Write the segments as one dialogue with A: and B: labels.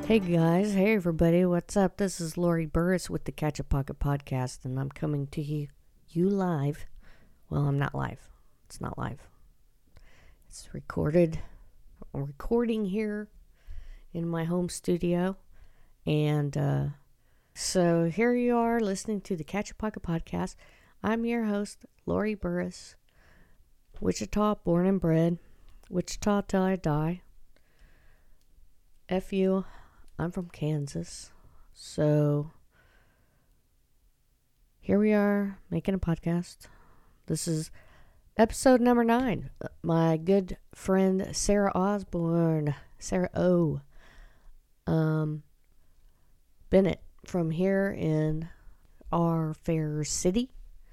A: Hey guys, hey everybody, what's up? This is Lori Burris with the Catch a Pocket Podcast, and I'm coming to you live. Well, I'm not live. It's not live. It's recorded. I'm recording here in my home studio, and so here you are listening to the Catch a Pocket Podcast. I'm your host, Lori Burris, Wichita, born and bred, Wichita till I die. F you. I'm from Kansas, so here we are making a podcast. This is episode number 9. My good friend Sarah Osborne, Sarah O. Bennett from here in our fair city.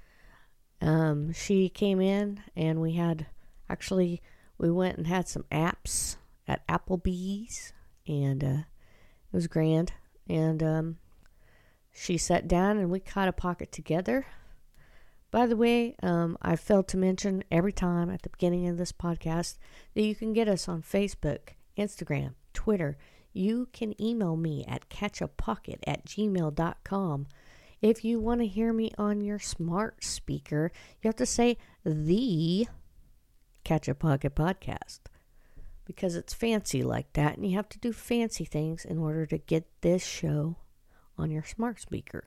A: She came in and we went and had some apps at Applebee's, and it was grand, and she sat down and we caught a pocket together. By the way, I failed to mention every time at the beginning of this podcast that you can get us on Facebook, Instagram, Twitter. You can email me at catchapocket@gmail.com. If you want to hear me on your smart speaker, you have to say the Catch a Pocket Podcast, because it's fancy like that, and you have to do fancy things in order to get this show on your smart speaker.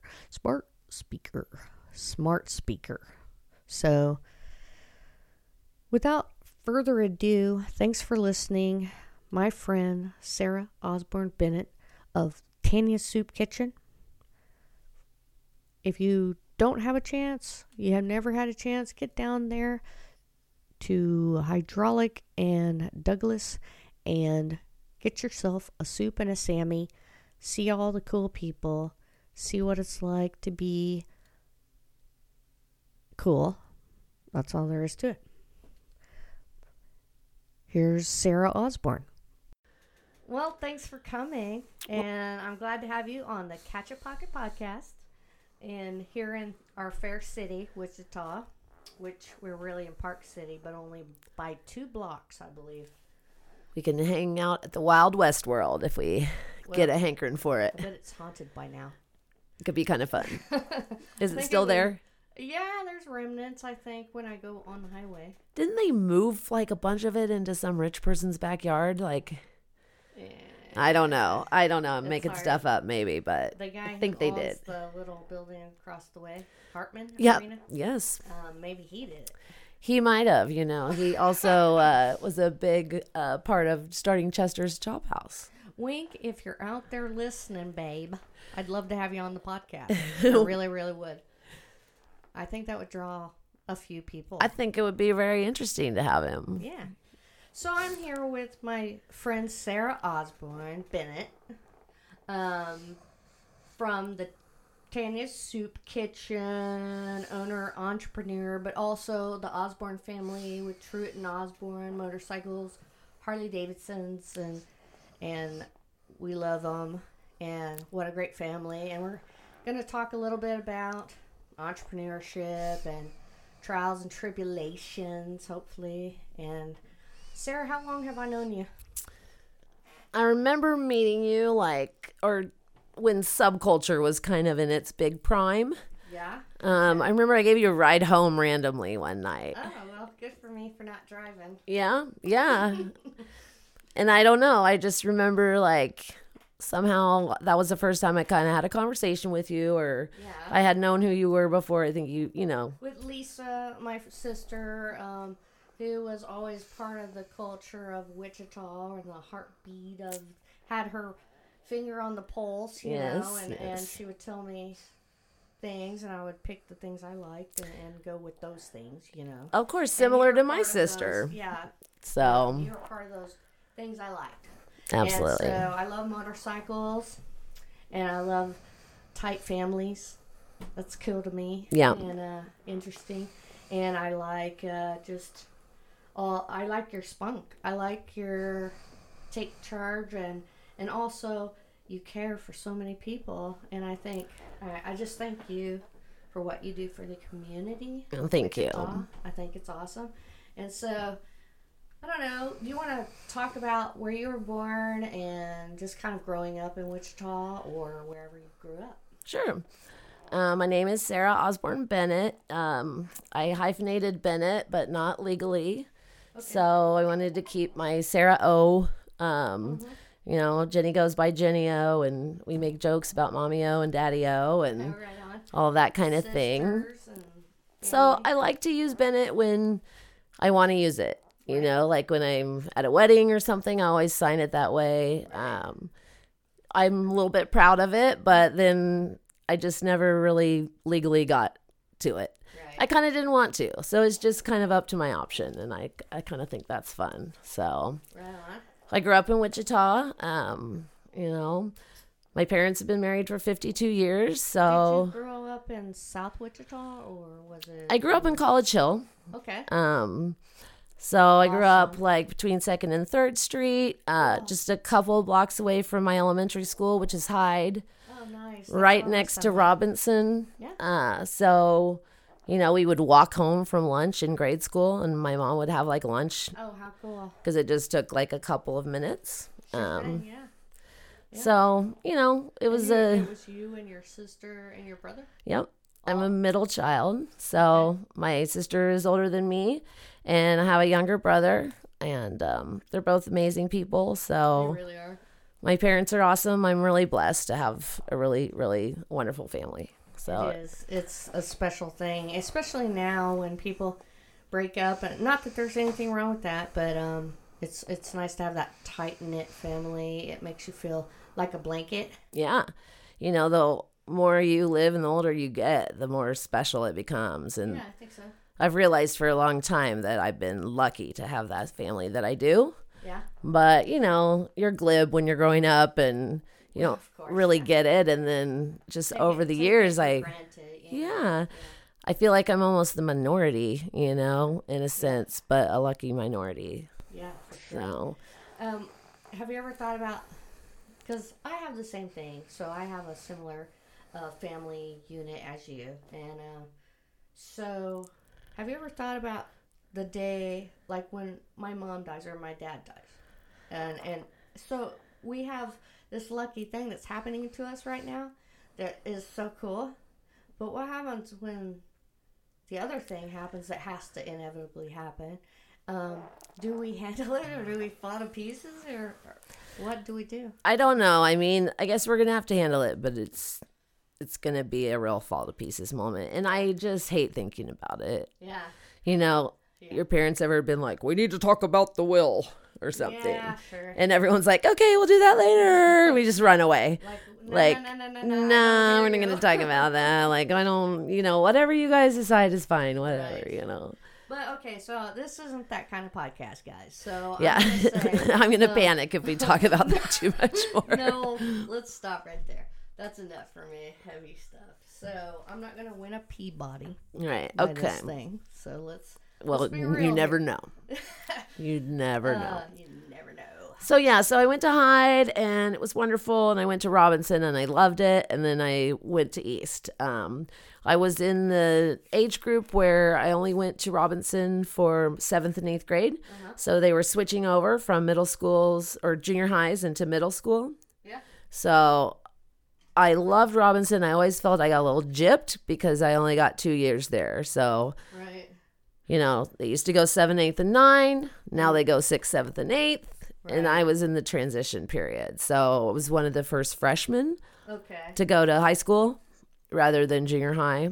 A: So, without further ado, thanks for listening. My friend Sarah Osborne Bennett of Tanya's Soup Kitchen. If you don't have a chance, you have never had a chance, get down there to Hydraulic and Douglas and get yourself a soup and a Sammy. See all the cool people. See what it's like to be cool. That's all there is to it. Here's Sarah Osborne. Well, thanks for coming, and I'm glad to have you on the Catch a Pocket Podcast, and here in our fair city, Wichita, which we're really in Park City, but only by 2 blocks, I believe.
B: We can hang out at the Wild West world if we get a hankering for it.
A: I bet it's haunted by now.
B: It could be kind of fun. Is it still there?
A: Yeah, there's remnants, I think, when I go on the highway.
B: Didn't they move like a bunch of it into some rich person's backyard? I don't know. I'm making stuff up maybe, but
A: the guy
B: I think they did.
A: The little building across the way, Hartman
B: Yeah.
A: Arena?
B: Yes.
A: Maybe he did it.
B: He might have, He also was a big part of starting Chester's Chop House.
A: Wink, if you're out there listening, babe, I'd love to have you on the podcast. I really, really would. I think that would draw a few people.
B: I think it would be very interesting to have him.
A: Yeah. So I'm here with my friend Sarah Osborne Bennett from the Tanya's Soup Kitchen, owner, entrepreneur, but also the Osborne family with Truett and Osborne motorcycles, Harley Davidsons, and we love them, and what a great family. And we're going to talk a little bit about entrepreneurship and trials and tribulations, hopefully. And Sarah, how long have I known you?
B: I remember meeting you when subculture was kind of in its big prime.
A: Yeah.
B: I remember I gave you a ride home randomly one night.
A: Oh, well, good for me for not driving.
B: Yeah. And I don't know. I just remember somehow that was the first time I kind of had a conversation with you, or I had known who you were before. I think you know.
A: With Lisa, my sister, who was always part of the culture of Wichita and the heartbeat of, had her finger on the pulse, you know, and she would tell me things, and I would pick the things I liked and go with those things, you know.
B: Of course, similar to my sister. So
A: you were part of those things I liked.
B: Absolutely.
A: And so I love motorcycles, and I love tight families. That's cool to me.
B: Yeah.
A: And interesting. And I like I like your spunk. I like your take charge, and also you care for so many people. And I just thank you for what you do for the community.
B: Thank you.
A: I think it's awesome. And so I don't know. Do you want to talk about where you were born and just kind of growing up in Wichita or wherever you grew up?
B: Sure. My name is Sarah Osborne Bennett. I hyphenated Bennett, but not legally. Okay. So I wanted to keep my Sarah O. You know, Jenny goes by Jenny O, and we make jokes about Mommy O and Daddy O and all that kind of thing. So I like to use Bennett when I want to use it. You know, like when I'm at a wedding or something, I always sign it that way. I'm a little bit proud of it, but then I just never really legally got to it. Right. I kind of didn't want to. So it's just kind of up to my option, and I kind of think that's fun. So I grew up in Wichita. You know, my parents have been married for 52 years. So
A: did you grow up in South Wichita, or was it?
B: I grew up in College Hill.
A: Okay.
B: So I grew up like between 2nd and 3rd Street, just a couple blocks away from my elementary school, which is Hyde.
A: Oh, nice.
B: Right next to Robinson. Yeah. So, you know, we would walk home from lunch in grade school, and my mom would have like lunch.
A: Oh, how cool.
B: Because it just took like a couple of minutes.
A: Yeah.
B: So, you know, it was
A: It was you and your sister and your brother?
B: Yep. I'm a middle child. So my sister is older than me, and I have a younger brother, and they're both amazing people. So
A: they really are.
B: My parents are awesome. I'm really blessed to have a really, really wonderful family. So
A: it is. It's a special thing, especially now when people break up. And not that there's anything wrong with that, but it's nice to have that tight-knit family. It makes you feel like a blanket.
B: Yeah. You know, the more you live and the older you get, the more special it becomes. And
A: yeah, I think so.
B: I've realized for a long time that I've been lucky to have that family that I do.
A: Yeah.
B: But, you know, you're glib when you're growing up and you don't really get it. And then just over the years, I feel like I'm almost the minority, you know, in a sense, but a lucky minority.
A: Yeah, for sure. So, have you ever thought about, because I have the same thing, so I have a similar family unit as you, and so have you ever thought about the day, like when my mom dies or my dad dies, and so we have this lucky thing that's happening to us right now that is so cool, but what happens when the other thing happens that has to inevitably happen? Do we handle it, or do we fall to pieces, or what do we do?
B: I don't know. I mean, I guess we're gonna have to handle it, but it's gonna be a real fall to pieces moment, and I just hate thinking about it.
A: Yeah.
B: You know, your parents ever been like, "We need to talk about the will" or something?
A: Yeah, sure.
B: And everyone's like, "Okay, we'll do that later." We just run away.
A: No,
B: we're not gonna talk about that. Like, I don't, you know, whatever you guys decide is fine. Whatever, right. You know.
A: But okay, so this isn't that kind of podcast, guys. So
B: yeah, I'm gonna panic if we talk about that too much more.
A: No, let's stop right there. That's enough for me. Heavy stuff. So I'm not gonna win a Peabody.
B: Right.
A: By
B: okay.
A: This thing. So let's.
B: Well,
A: let's
B: you never know. You never know.
A: You never know.
B: So yeah, so I went to Hyde and it was wonderful, and I went to Robinson and I loved it, and then I went to East. I was in the age group where I only went to Robinson for 7th and 8th grade. Uh-huh. So they were switching over from middle schools or junior highs into middle school.
A: Yeah.
B: So I loved Robinson. I always felt I got a little gypped because I only got 2 years there. So,
A: right.
B: You know, they used to go 7th, 8th, and 9th. Now they go 6th, 7th, and 8th. Right. And I was in the transition period. So I was one of the first freshmen to go to high school rather than junior high.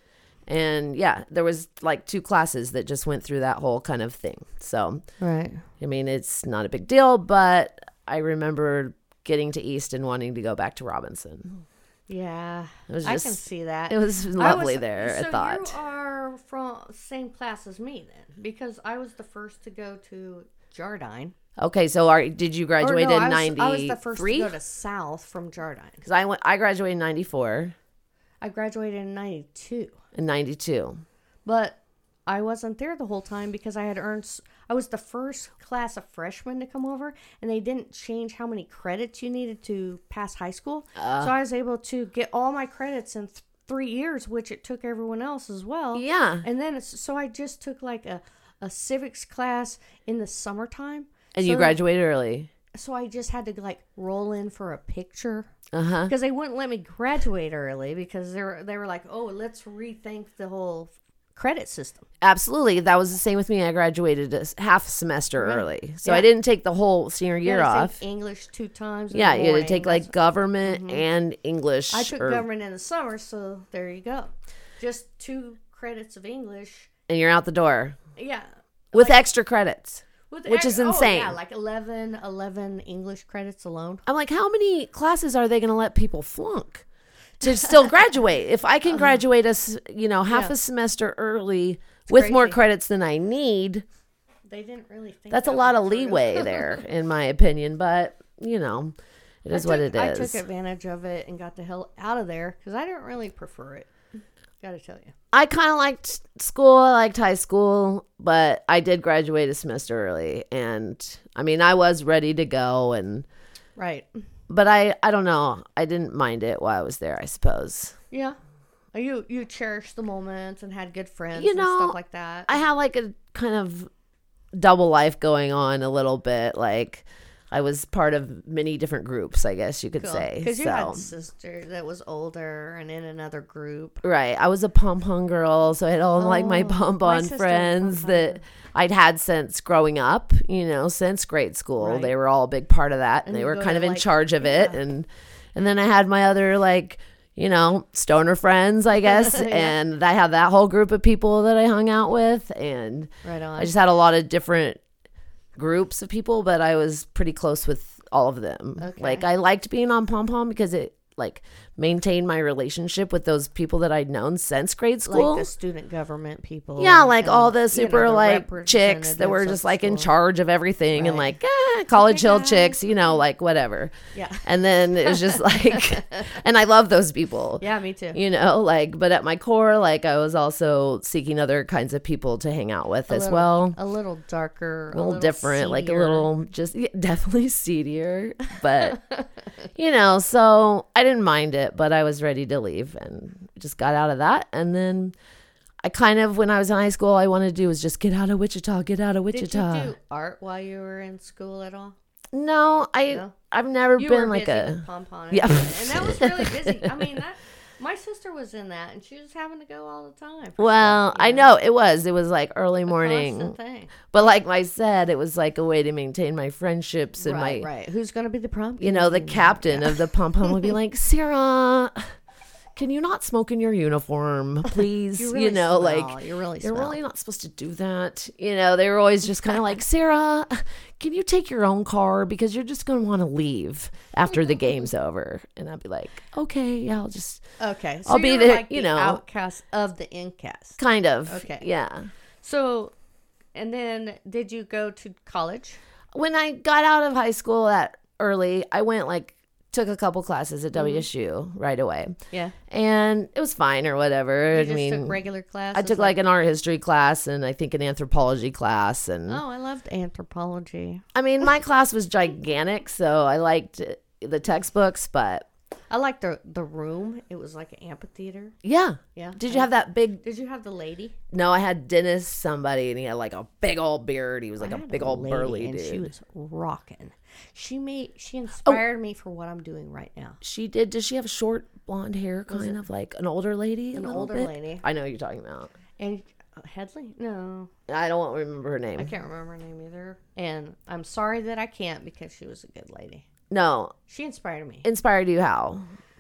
B: And yeah, there was like 2 classes that just went through that whole kind of thing. So,
A: right.
B: I mean, it's not a big deal, but I remember getting to East and wanting to go back to Robinson.
A: Yeah, I can see that.
B: It was lovely there, I thought.
A: So you are from same class as me then, because I was the first to go to Jardine.
B: Okay, so did you graduate in 93?
A: I was the first to go to South from Jardine.
B: Because I graduated in 94.
A: I graduated in 92.
B: In 92.
A: But I wasn't there the whole time because I was the first class of freshmen to come over, and they didn't change how many credits you needed to pass high school. So I was able to get all my credits in 3 years, which it took everyone else as well.
B: Yeah.
A: And then so I just took like a a civics class in the summertime.
B: And you graduated early.
A: So I just had to like roll in for a picture.
B: Uh-huh.
A: Because they wouldn't let me graduate early because they were like, oh, let's rethink the whole credit system.
B: Absolutely. That was the same with me. I graduated half a semester early. So I didn't take the whole senior year off.
A: English 2 times.
B: Yeah, you had to take like government and English.
A: I took government in the summer, so there you go. Just 2 credits of English.
B: And you're out the door.
A: Yeah.
B: With extra credits. Which is insane.
A: Oh, yeah, like 11 English credits alone.
B: I'm like, how many classes are they going to let people flunk to still graduate? If I can graduate half a semester early with more credits than I need,
A: they didn't really think
B: that's a lot of leeway there, in my opinion. But it is what it is.
A: I took advantage of it and got the hell out of there because I didn't really prefer it. Gotta tell you.
B: I kind of liked school. I liked high school, but I did graduate a semester early. And I mean, I was ready to go.
A: Right.
B: But I don't know. I didn't mind it while I was there, I suppose.
A: Yeah. You cherished the moments and had good friends and stuff like that.
B: I had like a kind of double life going on a little bit. Like I was part of many different groups, I guess you could say.
A: Because you had a sister that was older and in another group.
B: Right. I was a pom-pom girl, so I had all like my pom-pom friends that I'd had since growing up, since grade school. Right. They were all a big part of that, and they were kind of in charge of it. And then I had my other stoner friends, I guess, and I had that whole group of people that I hung out with, and
A: right on.
B: I just had a lot of different groups of people, but I was pretty close with all of them. Okay. Like I liked being on Pom Pom because it like maintained my relationship with those people that I'd known since grade school.
A: Like the student government people.
B: Yeah, like all the super chicks that were just like in charge of everything and like college hill chicks, like whatever.
A: Yeah.
B: And then it was just like, and I love those people.
A: Yeah, me too.
B: But at my core, like I was also seeking other kinds of people to hang out with as well.
A: A little darker,
B: a little different,
A: seedier.
B: Like a little definitely seedier, but so I didn't mind it, but I was ready to leave and just got out of that. And then I kind of, when I was in high school, all I wanted to do was just get out of Wichita.
A: Did you do art while you were in school at all?
B: No, I've never been like a
A: pom-pom.
B: Yeah.
A: And that was really busy. I mean, my sister was in that, and she was having to go all the time.
B: I know it was like early morning.
A: Constant thing.
B: But like I said, it was like a way to maintain my friendships and
A: right. Who's going to be the prom?
B: The captain of the pom pom would be like, Sarah, can you not smoke in your uniform, please?
A: You really you're really
B: not supposed to do that. They were always just kind of like, Sarah, can you take your own car because you're just going to want to leave after the game's over? And I'd be like, okay, yeah, I'll just
A: okay. So
B: I'll be there.
A: Like the outcast of the incast,
B: kind of.
A: Okay,
B: yeah.
A: So, and then did you go to college?
B: When I got out of high school early, I went took a couple classes at WSU right away.
A: Yeah.
B: And it was fine or whatever.
A: You just took regular classes?
B: I took like an art history class and I think an anthropology class. And
A: I loved anthropology.
B: I mean, my class was gigantic, so I liked the textbooks, but
A: I liked the room. It was like an amphitheater.
B: Yeah.
A: Yeah.
B: Did you have that big...
A: Did you have the lady?
B: No, I had Dennis somebody, and he had like a big old beard. He was like a big old burly dude.
A: She was rocking. She inspired me for what I'm doing right now.
B: She did. Does she have short blonde hair, kind of like an older lady?
A: An older lady.
B: I know what you're talking about.
A: And Headley? No.
B: I don't remember her name.
A: I can't remember her name either. And I'm sorry that I can't because she was a good lady.
B: No.
A: She inspired me.
B: Inspired you how?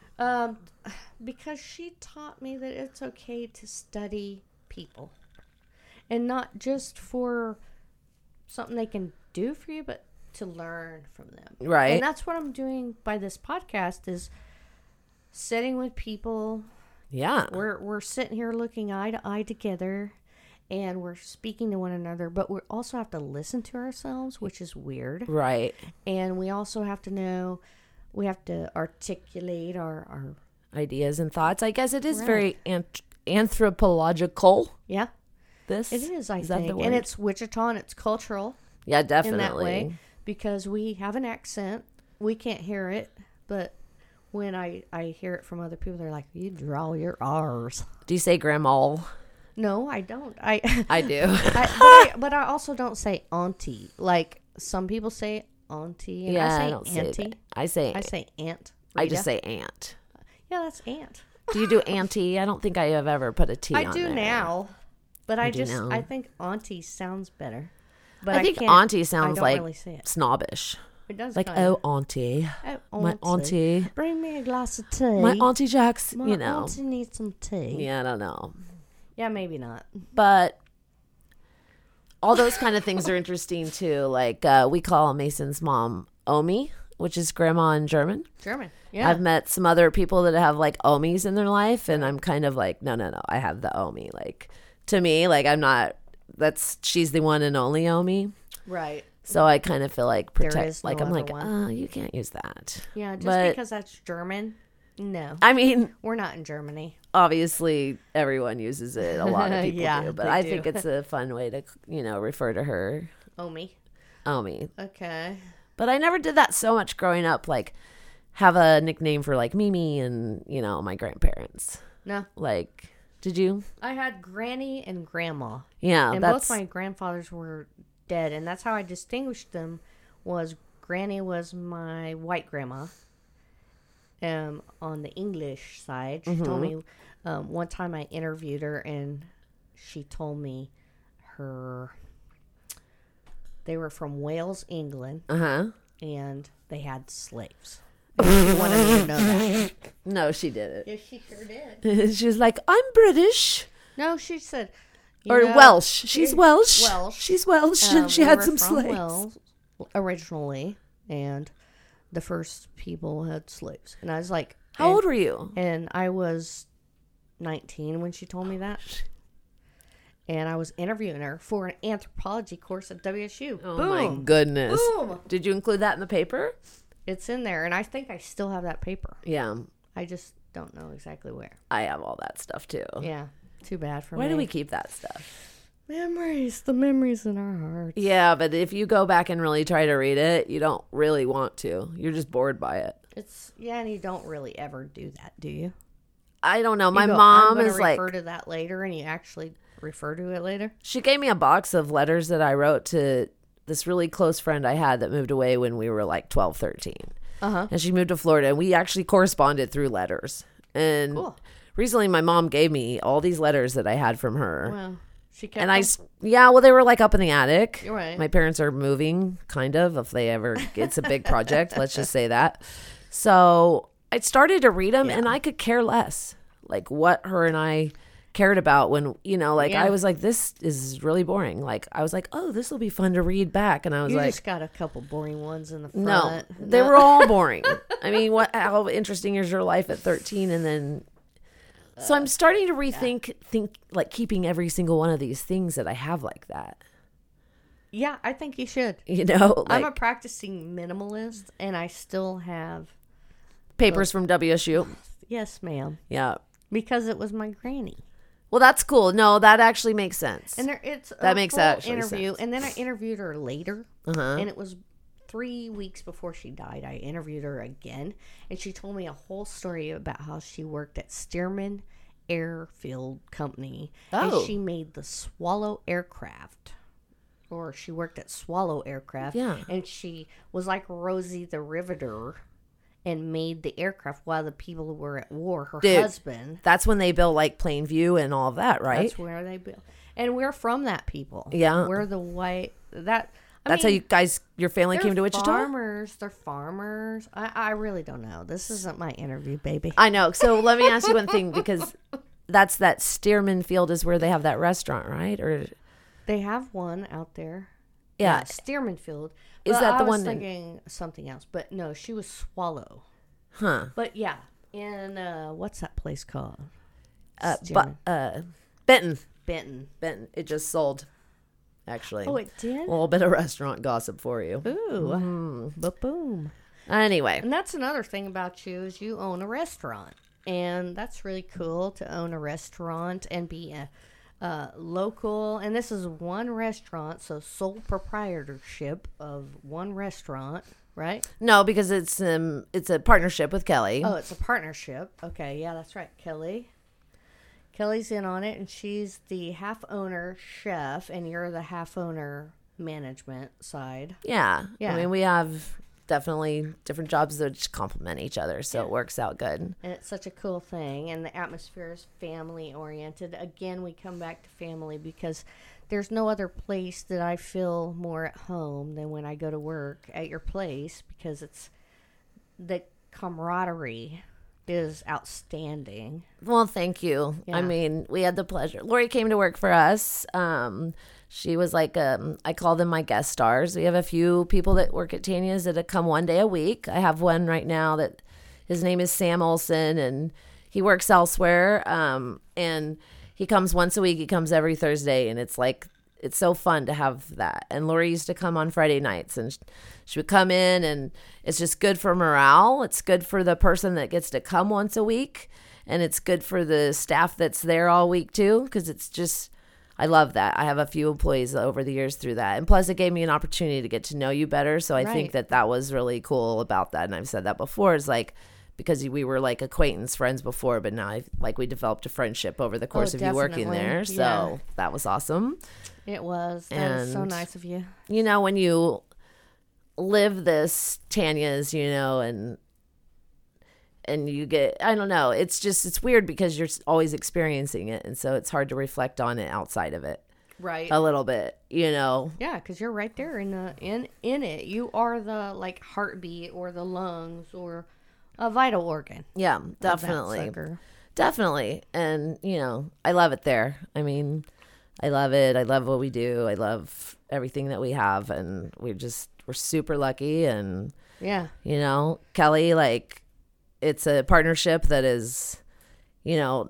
A: Because she taught me that it's okay to study people. And not just for something they can do for you, but to learn from them.
B: Right.
A: And that's what I'm doing by this podcast is sitting with people.
B: Yeah.
A: We're sitting here looking eye to eye together and we're speaking to one another, but we also have to listen to ourselves, which is weird.
B: Right.
A: And we also have to know, we have to articulate our
B: ideas and thoughts. I guess it is very anthropological.
A: Yeah.
B: It
A: is, I think. And it's Wichita and it's cultural.
B: Yeah, definitely.
A: In that way, because we have an accent. We can't hear it, but when I hear it from other people, they're like, you draw your R's.
B: Do you say grandma?
A: No, I don't.
B: I do.
A: But I also don't say auntie. Like some people say auntie. And
B: Yeah,
A: I
B: I
A: say
B: don't say
A: auntie.
B: that. I say
A: aunt.
B: I just
A: Rita.
B: say aunt.
A: Yeah, that's aunt.
B: Do you do auntie? I don't think I have ever put a T
A: I
B: on
A: do
B: there.
A: now, but
B: You do now?
A: I think auntie sounds better. But
B: I think
A: can't-
B: auntie sounds
A: I don't
B: like
A: really say it.
B: snobbish.
A: It does
B: Like,
A: kinda.
B: oh, auntie.
A: Oh,
B: My auntie.
A: Bring me a glass of tea.
B: My auntie Jax,
A: My
B: you know.
A: auntie needs some tea.
B: Yeah, I don't know.
A: Yeah, maybe not.
B: But all those kind of things are interesting too. Like we call Mason's mom Omi, which is grandma in German.
A: German. Yeah.
B: I've met some other people that have like Omis in their life, and I'm kind of like, no, I have the Omi. Like to me, like I'm not. She's the one and only Omi.
A: Right.
B: So I kind of feel like protect.
A: is no
B: Like I'm
A: other
B: like,
A: one.
B: you can't use that.
A: Yeah, just
B: But-
A: because that's German. No,
B: I mean,
A: we're not in Germany.
B: obviously everyone uses it. A lot of people
A: Yeah,
B: do, but
A: they
B: I
A: do.
B: think it's a fun way to, refer to her,
A: Omi.
B: Omi.
A: Okay.
B: But I never did that so much growing up. Like, have a nickname for like Mimi and my grandparents.
A: No,
B: Like, did you?
A: I had Granny and Grandma,
B: Yeah,
A: and
B: that's
A: both my grandfathers were dead, and that's how I distinguished them. Was Granny was my white grandma. On the English side, she told me one time I interviewed her, and she told me they were from Wales, England, and they had slaves. She wanted me to know that.
B: No, she didn't.
A: Yes, she sure did.
B: She was like, I'm British
A: No, she said, you
B: or
A: know,
B: Welsh. She's Welsh.
A: Welsh.
B: She's Welsh, and she
A: we
B: had
A: were
B: some
A: from
B: slaves.
A: Wales originally, and the first people had slaves. And I was like,
B: How old were you?
A: And I was 19 when she told me that. And I was interviewing her for an anthropology course at WSU.
B: Oh
A: Boom.
B: my goodness!
A: Boom.
B: Did you include that in the paper?
A: It's in there, and I think I still have that paper.
B: Yeah,
A: I just don't know exactly where.
B: I have all that stuff too.
A: Yeah, too bad for me.
B: Why do we keep that stuff?
A: Memories, the memories in our hearts.
B: Yeah, but if you go back and really try to read it, you don't really want to. You're just bored by it.
A: And you don't really ever do that, do you?
B: I don't know.
A: You
B: My
A: go,
B: mom
A: I'm gonna
B: is like,
A: refer to that later, and you actually refer to it later.
B: she gave me a box of letters that I wrote to this really close friend I had that moved away when we were like 12, 13. And she moved to Florida, and we actually corresponded through letters. And
A: Cool.
B: recently my mom gave me all these letters that I had from her.
A: Well, she kept
B: And
A: them.
B: they were like up in the attic.
A: You're right.
B: My parents are moving, kind of, if they ever, it's a big project. Let's just say that. So I started to read them, and I could care less, like what her and I cared about when, I was like, this is really boring. Like, I was like, oh, this will be fun to read back. And I was
A: You
B: like,
A: just got a couple boring ones in the front.
B: no, they were all boring. I mean, how interesting is your life at 13? And then, so I'm starting to think like keeping every single one of these things that I have like that.
A: Yeah, I think you should.
B: Like
A: I'm a practicing minimalist, and I still have.
B: papers from WSU.
A: Yes, ma'am.
B: Yeah.
A: Because it was my granny.
B: Well, that's cool. No, that actually makes sense.
A: And it's
B: That makes
A: full
B: actually
A: interview,
B: sense.
A: and then I interviewed her later,
B: Uh-huh.
A: and it was 3 weeks before she died. I interviewed her again, and she told me a whole story about how she worked at Stearman Airfield Company,
B: Oh.
A: and she made the Swallow aircraft. Or she worked at Swallow Aircraft,
B: Yeah.
A: and she was like Rosie the Riveter, and made the aircraft while the people were at war. Her
B: Dude,
A: husband.
B: That's when they built like Plainview and all of that, right?
A: That's where they built. And we're from that people.
B: Yeah.
A: We're the white.
B: That's how you guys, your family came to Wichita?
A: They're farmers. I really don't know. This isn't my interview, baby.
B: I know. So let me ask you one thing, because that's that Stearman Field is where they have that restaurant, right? Or
A: They have one out there.
B: yeah.
A: Stearman Field.
B: Is
A: But
B: that
A: I
B: the
A: was
B: one in-
A: thinking something else. But no, she was Swallow.
B: Huh.
A: But yeah. In, what's that place called?
B: Benton.
A: Benton.
B: Benton. It just sold, actually.
A: Oh, it did?
B: A little bit of restaurant gossip for you.
A: Ooh. Boom.
B: Anyway.
A: And that's another thing about you is you own a restaurant. And that's really cool to own a restaurant and be a local. And this is one restaurant, so sole proprietorship of one restaurant, right?
B: No, because it's a partnership with Kelly.
A: Oh, it's a partnership. Okay, yeah, that's right, Kelly. Kelly's in on it, and she's the half owner chef, and you're the half owner management side.
B: Yeah.
A: Yeah.
B: I mean, we have definitely different jobs that just complement each other, so it works out good.
A: And it's such a cool thing, and the atmosphere is family oriented. Again, we come back to family because there's no other place that I feel more at home than when I go to work at your place, because it's the camaraderie is outstanding.
B: Well, thank you.
A: Yeah.
B: I mean, we had the pleasure. Lori came to work for us. She was like, I call them my guest stars. We have a few people that work at Tanya's that come one day a week. I have one right now that his name is Sam Olson, and he works elsewhere. And he comes once a week. He comes every Thursday, and it's like, it's so fun to have that. And Lori used to come on Friday nights, and she would come in, and it's just good for morale. It's good for the person that gets to come once a week, and it's good for the staff that's there all week too, because it's just, I love that. I have a few employees over the years through that, and plus it gave me an opportunity to get to know you better. So I think that was really cool about that, and I've said that before. Is like, because we were like acquaintance friends before, but now we developed a friendship over the course of you working there. So that was awesome.
A: It was. That was so nice of you.
B: You know, when you live this Tanya's, you know, and you get, I don't know, it's weird because you're always experiencing it, and so it's hard to reflect on it outside of it.
A: Right.
B: A little bit, you know.
A: Yeah, because you're right there in it. You are the like heartbeat or the lungs or a vital organ.
B: Yeah, definitely. Definitely. And, you know, I love it there. I mean, I love it. I love what we do. I love everything that we have, and we're super lucky. And
A: yeah,
B: you know, Kelly, like, it's a partnership that is, you know,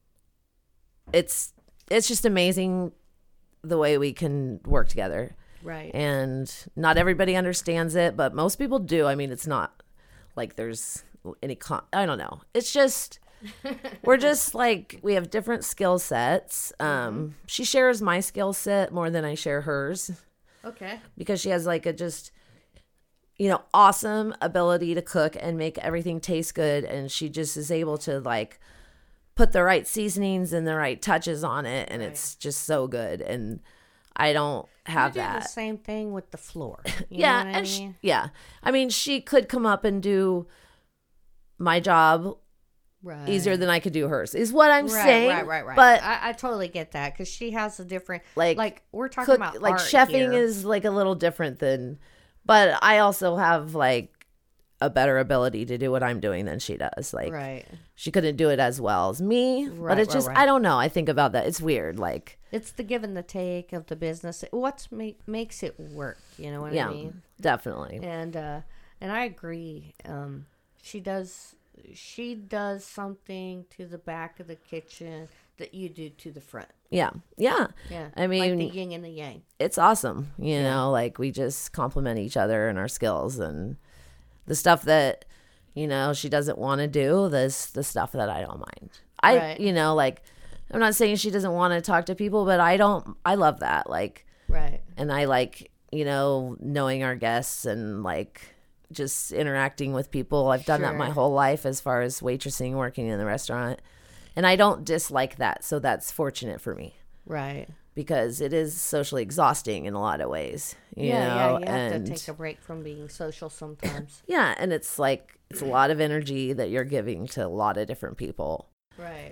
B: it's just amazing the way we can work together.
A: Right.
B: And not everybody understands it, but most people do. I mean, it's not like there's any I don't know. It's just we're just like, we have different skill sets. She shares my skill set more than I share hers.
A: Okay.
B: Because she has like a just, you know, awesome ability to cook and make everything taste good, and she just is able to like put the right seasonings and the right touches on it, and it's just so good. And I don't have that.
A: The same thing with the floor.
B: Yeah, and I mean, she could come up and do my job easier than I could do hers, is what I'm saying.
A: Right.
B: But
A: I totally get that, because she has a different,
B: like
A: we're talking about
B: like
A: art
B: chefing
A: here.
B: is like a little different than, but I also have like a better ability to do what I'm doing than she does. Like, she couldn't do it as well as me, but it's just, I don't know. I think about that. It's weird. Like,
A: it's the give and the take of the business. What makes it work? You know what I mean?
B: Definitely.
A: And I agree. She does something to the back of the kitchen that you do to the front.
B: Yeah. I mean,
A: like the yin and the yang.
B: It's awesome. You know, like, we just complement each other and our skills, and the stuff that, you know, she doesn't want to do, this the stuff that I don't mind. You know, like, I'm not saying she doesn't want to talk to people, but I love that. Like, and I like, you know, knowing our guests and like just interacting with people. I've done that my whole life as far as waitressing, working in the restaurant. And I don't dislike that. So that's fortunate for me.
A: Right.
B: Because it is socially exhausting in a lot of ways. You know?
A: Yeah, you have to take a break from being social sometimes.
B: Yeah, and it's like, it's a lot of energy that you're giving to a lot of different people.
A: Right.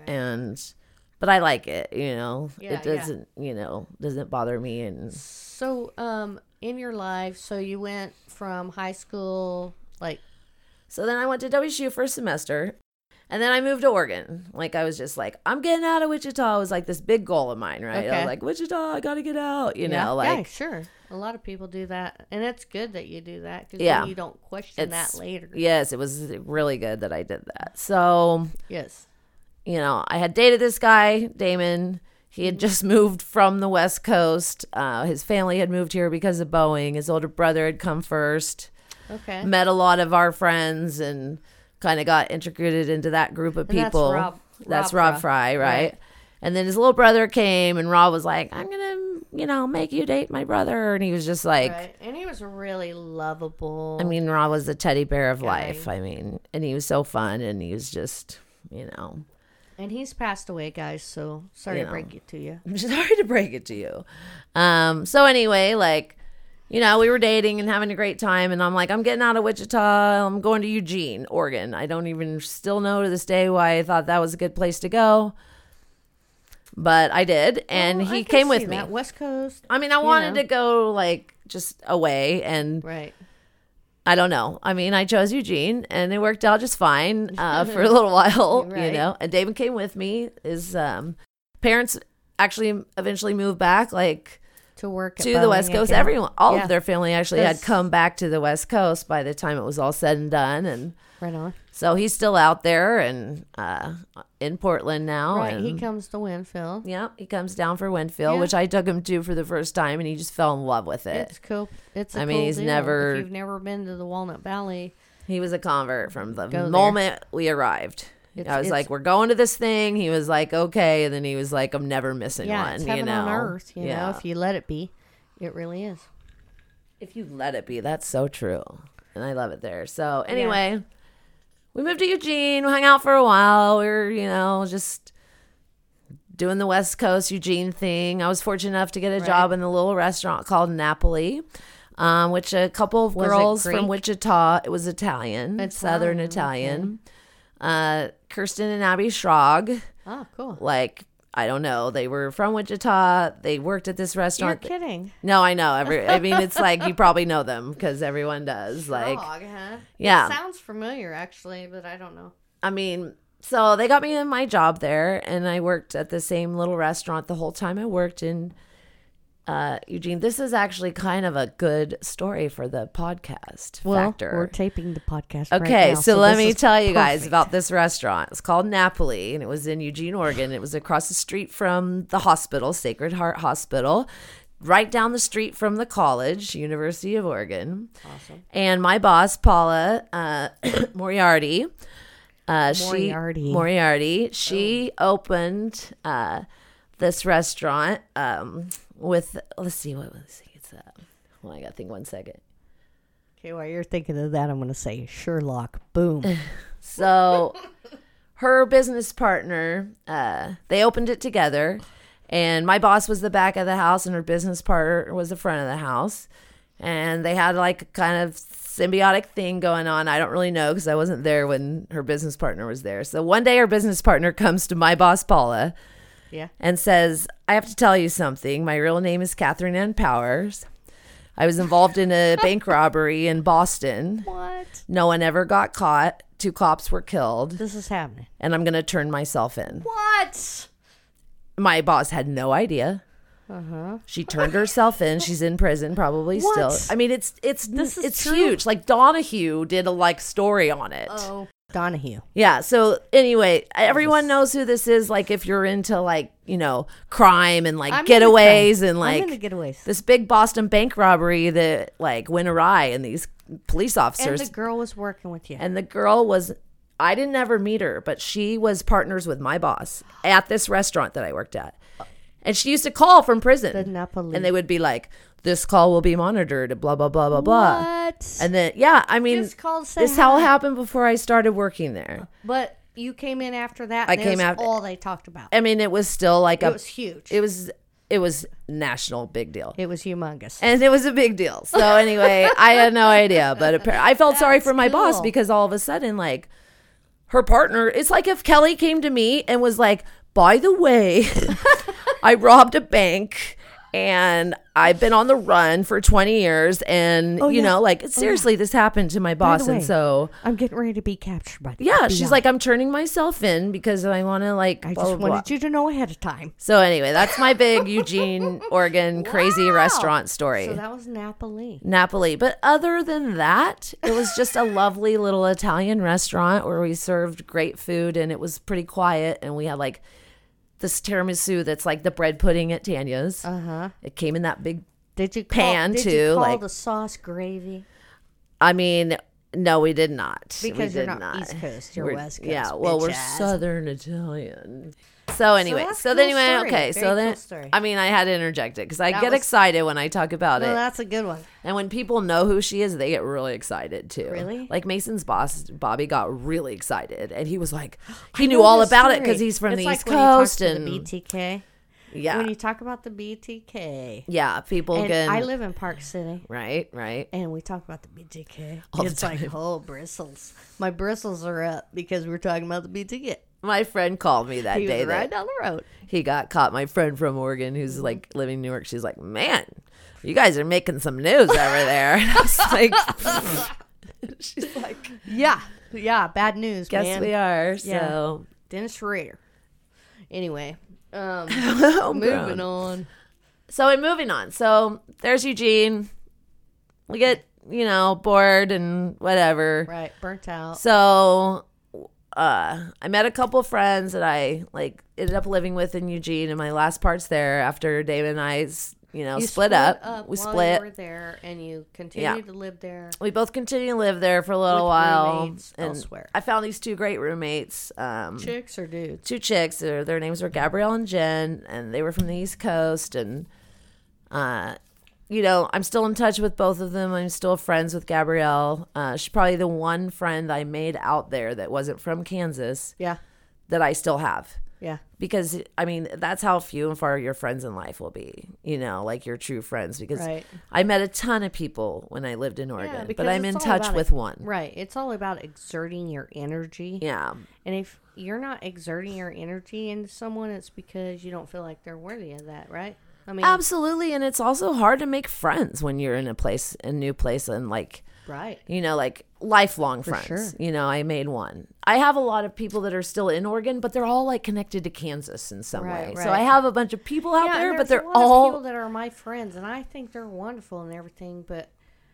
B: But I like it, you know. It doesn't, you know, doesn't bother me. And
A: so, in your life, so you went from high school, like...
B: So then I went to WSU for a semester, and then I moved to Oregon. Like, I was just like, I'm getting out of Wichita. It was like this big goal of mine, right?
A: Okay.
B: I was like, Wichita, I got to get out, you know? Like,
A: yeah, sure. A lot of people do that. And it's good that you do that, because then you don't question that later.
B: Yes, it was really good that I did that. So,
A: yes,
B: you know, I had dated this guy, Damon. He had just moved from the West Coast. His family had moved here because of Boeing. His older brother had come first.
A: Okay.
B: Met a lot of our friends and kind of got integrated into that group of people.
A: That's
B: Rob Fry, right? And then his little brother came, and Rob was like, I'm going to, you know, make you date my brother. And he was just like...
A: Right. And he was really lovable.
B: I mean, Rob was the teddy bear of life. I mean, and he was so fun, and he was just, you know...
A: And he's passed away, guys, so sorry
B: You
A: to
B: know.
A: break it to you.
B: I'm sorry to break it to you. So anyway, like, you know, we were dating and having a great time, and I'm like, I'm getting out of Wichita. I'm going to Eugene, Oregon. I don't even still know to this day why I thought that was a good place to go. But I did, and
A: Well, I
B: he
A: can
B: came with
A: see
B: me.
A: that. West Coast.
B: I mean, I wanted
A: know.
B: to go, like, just away, and
A: Right.
B: I don't know. I mean, I chose Eugene, and it worked out just fine for a little while, you
A: Right.
B: know. And David came with me. His parents actually eventually moved back, like,
A: To work at
B: to the
A: Boeing
B: West Coast.
A: again.
B: Everyone, all
A: Yeah.
B: of their family actually had
A: That's-
B: come back to the West Coast by the time it was all said and done. And
A: Right on.
B: so he's still out there and in Portland now.
A: Right.
B: And
A: He comes to Winfield.
B: yeah, he comes down for Winfield,
A: Yeah.
B: which I took him to for the first time, and he just fell in love with it.
A: It's cool. It's a
B: I mean,
A: cool
B: he's
A: deal.
B: never-
A: If you've never been to the Walnut Valley,
B: He was a convert from the
A: Go there.
B: moment we arrived. I was
A: It's-
B: like, we're going to this thing. He was like, okay. And then he was like, I'm never missing
A: yeah,
B: one,
A: it's
B: you
A: heaven
B: know?
A: on earth. You
B: Yeah.
A: know, if you let it be, it really is.
B: If you let it be, that's so true. And I love it there. So anyway, we moved to Eugene. We hung out for a while. We were, you know, just doing the West Coast Eugene thing. I was fortunate enough to get a job in the little restaurant called Napoli, which a couple of
A: Was it
B: girls
A: Greek?
B: from Wichita, it was Italian, Southern
A: Italian,
B: Italian. Kirsten and Abby Schrog,
A: Oh, cool.
B: like, I don't know. They were from Wichita. They worked at this
A: You're
B: restaurant.
A: kidding.
B: No, I know. I mean, it's like you probably know them because everyone does. Like,
A: Frog, huh?
B: yeah.
A: It sounds familiar, actually, but I don't know.
B: I mean, so they got me in my job there, and I worked at the same little restaurant the whole time I worked in Eugene. This is actually kind of a good story for the podcast factor.
A: We're taping the podcast
B: Okay,
A: right now,
B: so let
A: this
B: me
A: is
B: tell you guys
A: perfect.
B: about this restaurant. It's called Napoli, and it was in Eugene, Oregon. It was across the street from the hospital, Sacred Heart Hospital, right down the street from the college, University of Oregon.
A: Awesome.
B: And my boss, Paula Moriarty,
A: Moriarty.
B: she opened this restaurant with, let's see, what was it? It's well, I got to think 1 second.
A: Okay, while you're thinking of that, I'm going to say Sherlock. Boom.
B: So her business partner, they opened it together, and my boss was the back of the house and her business partner was the front of the house. And they had like a kind of symbiotic thing going on. I don't really know because I wasn't there when her business partner was there. So one day her business partner comes to my boss, Paula,
A: Yeah.
B: and says, I have to tell you something. My real name is Catherine Ann Powers. I was involved in a bank robbery in Boston.
A: What?
B: No one ever got caught. 2 cops were killed.
A: This is happening.
B: And I'm going to turn myself in.
A: What?
B: My boss had no idea.
A: Uh-huh.
B: She turned herself in. She's in prison probably
A: What?
B: still. I mean, it's
A: This is true?
B: huge. Like Donahue did a story on it.
A: Oh, Donahue.
B: Yeah. So anyway, everyone knows who this is. Like if you're into crime and
A: I'm
B: getaways and
A: I'm into getaways.
B: this big Boston bank robbery that went awry and these police
A: And
B: officers
A: the girl was working with you.
B: and the girl was, I didn't ever meet her, but she was partners with my boss at this restaurant that I worked at. And she used to call from prison.
A: The Napoli.
B: And they would be like, this call will be monitored, blah, blah, blah, blah, blah.
A: What?
B: And then, yeah, I mean,
A: Just call to say
B: this all
A: hi.
B: happened before I started working there.
A: But you came in after that.
B: I
A: And
B: came
A: it was
B: after-
A: all they talked about.
B: I mean, it was still like
A: It was huge.
B: it was national big deal.
A: It was humongous.
B: And it was a big deal. So anyway, I had no idea, but I felt sorry for my boss
A: cool.
B: because all of a sudden, her partner, it's like if Kelly came to me and was like, by the way, I robbed a bank and I've been on the run for 20 years. And, seriously, this happened to my boss.
A: way,
B: And so,
A: I'm getting ready to be captured by the
B: yeah,
A: FBI.
B: she's like, I'm turning myself in because I want to
A: I
B: blah,
A: just
B: blah, blah.
A: wanted you to know ahead of time.
B: So anyway, that's my big Eugene, Oregon crazy
A: Wow.
B: restaurant story.
A: So that was Napoli.
B: Napoli. But other than that, it was just a lovely little Italian restaurant where we served great food and it was pretty quiet. And we had this tiramisu that's like the bread pudding at Tanya's.
A: Uh-huh.
B: It came in that big,
A: Did you
B: Pan,
A: did
B: too,
A: you call
B: like-
A: the sauce gravy?
B: I mean, No, we did not.
A: Because
B: we
A: you're
B: did
A: not East Coast, you're West Coast.
B: Yeah, well, we're
A: bitch-ass.
B: Southern Italian. So anyway,
A: that's
B: so
A: a
B: then
A: cool
B: anyway,
A: story.
B: okay,
A: Very
B: so then
A: cool story.
B: I mean, I had to interject it because I
A: That
B: get
A: was-
B: excited when I talk about
A: No,
B: it,
A: that's a good one.
B: and when people know who she is, they get really excited too.
A: Really?
B: Like Mason's boss, Bobby, got really excited, and he was like,
A: I
B: he knew
A: know
B: all
A: this
B: about it
A: story.
B: because he's from
A: It's
B: the
A: like
B: East
A: when you talk
B: Coast,
A: to
B: and
A: the BTK.
B: yeah,
A: When you talk about the BTK.
B: yeah, people
A: And
B: can
A: I live in Park City.
B: right,
A: And we talk about the BTK.
B: All the
A: It's like,
B: time.
A: oh, bristles. My bristles are up because we're talking about the BTK.
B: My friend called me that
A: He
B: day
A: was right
B: that
A: down the road.
B: he got caught. My friend from Oregon, who's like living in New York, she's like, "Man, you guys are making some news over there." And I was like, she's like,
A: Yeah. Yeah. Bad news,
B: "Guess
A: man.
B: we are."
A: Yeah.
B: So
A: Dennis Schrader. Anyway.
B: Homegrown.
A: Moving on.
B: So in moving on. So there's Eugene. We get bored and whatever.
A: Right. Burnt out.
B: So I met a couple friends that I ended up living with in Eugene, and my last part's there after David and I
A: You
B: split up. We
A: while
B: split.
A: You were there, and you continued to live there.
B: We both continued to live there for a little
A: With
B: while.
A: roommates
B: And
A: elsewhere.
B: I found these two great roommates.
A: Chicks or dudes?
B: Two chicks. Their names were Gabrielle and Jen, and they were from the East Coast. And I'm still in touch with both of them. I'm still friends with Gabrielle. She's probably the one friend I made out there that wasn't from Kansas
A: Yeah.
B: that I still have.
A: Yeah.
B: Because, I mean, that's how few and far your friends in life will be, like your true friends. Because
A: Right.
B: I met a ton of people when I lived in Oregon,
A: because
B: but I'm
A: it's
B: in
A: all
B: touch
A: about
B: with one.
A: Right. It's all about exerting your energy.
B: Yeah.
A: And if you're not exerting your energy into someone, it's because you don't feel like they're worthy of that, right? I mean,
B: Absolutely. And it's also hard to make friends when you're in a new place and
A: right.
B: like lifelong
A: For
B: friends.
A: sure.
B: I made one. I have a lot of people that are still in Oregon, but they're all like connected to Kansas in some
A: Right,
B: way.
A: right.
B: So I have a bunch of people out
A: Yeah,
B: there,
A: and
B: but
A: there's
B: they're
A: a lot of
B: all
A: people that are my friends, and I think they're wonderful and everything. But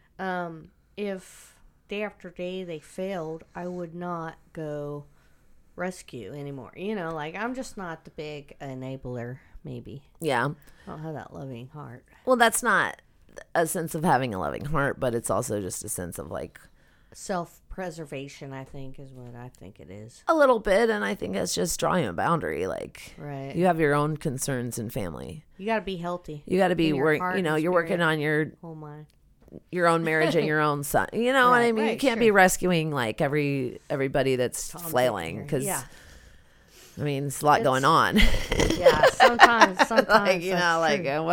A: if day after day they failed, I would not go rescue anymore. I'm just not the big enabler. Maybe
B: yeah.
A: I don't have that loving heart.
B: Well, that's not a sense of having a loving heart, but it's also just a sense of
A: Self-preservation, I think, is what I think it is.
B: a little bit. And I think it's just drawing a boundary.
A: Right.
B: You have your own concerns and family.
A: You got to be healthy.
B: You got to be
A: In your
B: working,
A: heart and
B: you're working
A: spirit.
B: on your
A: Oh my.
B: own marriage and your own son. You know what I
A: Right,
B: mean? You
A: right,
B: can't be
A: sure.
B: rescuing everybody that's
A: Tom, Dick,
B: flailing
A: and
B: because
A: yeah,
B: I mean it's a lot going on.
A: yeah. Sometimes
B: Like
A: that's true.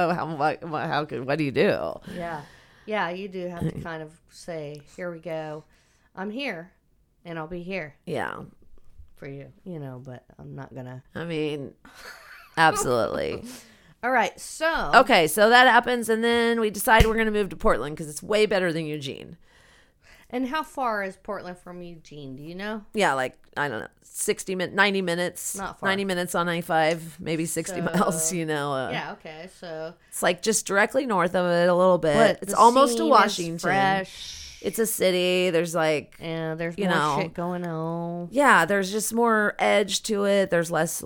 B: what do you do?
A: Yeah, yeah. You do have to kind of say, "Here we go. I'm here, and I'll be here
B: Yeah,
A: for you." But I'm not gonna.
B: I mean, absolutely.
A: All right. So
B: Okay, so that happens, and then we decide we're gonna move to Portland because it's way better than Eugene.
A: And how far is Portland from Eugene? Do you know?
B: Yeah, I don't know, 90 minutes.
A: Not far.
B: 90 minutes on I-5, maybe 60 miles.
A: Yeah. Okay. So,
B: It's just directly north of it a little bit.
A: but
B: It's
A: the
B: almost to
A: scene is
B: Washington.
A: fresh.
B: It's a city. There's
A: And there's
B: you
A: more
B: know,
A: shit going on.
B: yeah, there's just more edge to it. There's less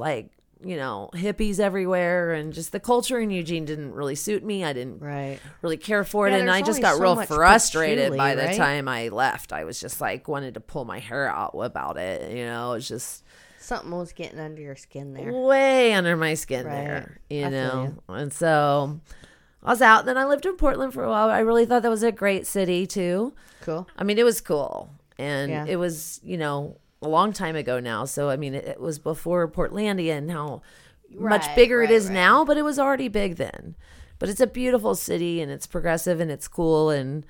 B: hippies everywhere, and just the culture in Eugene didn't really suit me. I didn't
A: Right.
B: really care for it,
A: Yeah,
B: and
A: there's
B: I just
A: only
B: got
A: so
B: real
A: much
B: frustrated
A: patchouli,
B: by the
A: right?
B: time I left. I was just wanted to pull my hair out about it. It's just
A: Something was getting under your skin there.
B: way under my skin
A: Right.
B: there,
A: I feel
B: And so I was out. Then I lived in Portland for a while. I really thought that was a great city too.
A: Cool.
B: I mean, it was cool, and
A: Yeah.
B: it was a long time ago now. So I mean, it was before Portlandia and how much
A: Right,
B: bigger it
A: right,
B: is
A: right.
B: now, but it was already big then. But it's a beautiful city, and it's progressive, and it's cool, and